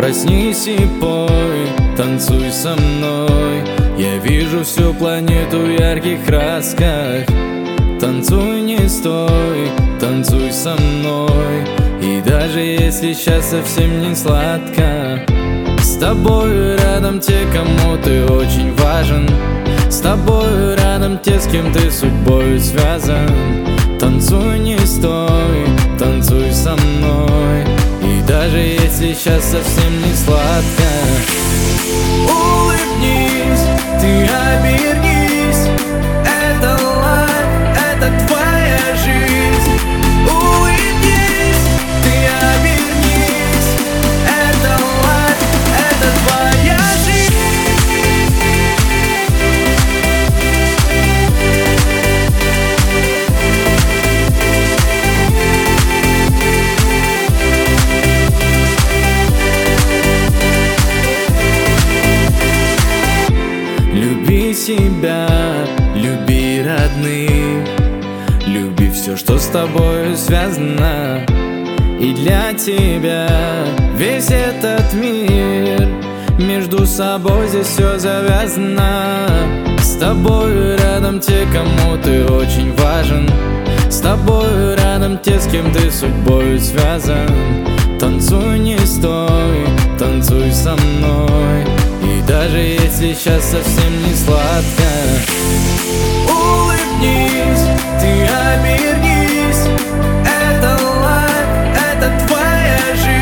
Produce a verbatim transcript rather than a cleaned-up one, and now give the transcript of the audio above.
Проснись и пой, танцуй со мной. Я вижу всю планету в ярких красках. Танцуй, не стой, танцуй со мной. И даже если сейчас совсем не сладко, с тобой рядом те, кому ты очень важен. С тобой рядом те, с кем ты судьбой связан. Танцуй, не стой, танцуй со мной. И даже если сейчас совсем не сладко, улыбнись, ты обернись. Это лайф, это твоя жизнь. Улыбнись, ты обернись. Это лайф, это твоя жизнь. Люби себя, люби родных, люби все, что с тобой связано. И для тебя весь этот мир, между собой здесь все завязано. С тобой рядом те, кому ты очень важен. С тобой рядом те, с кем ты судьбой связан. Танцуй, не стой, танцуй со мной. И даже если сейчас совсем не сладко, улыбнись, ты обернись. Это лайф, это твоя жизнь.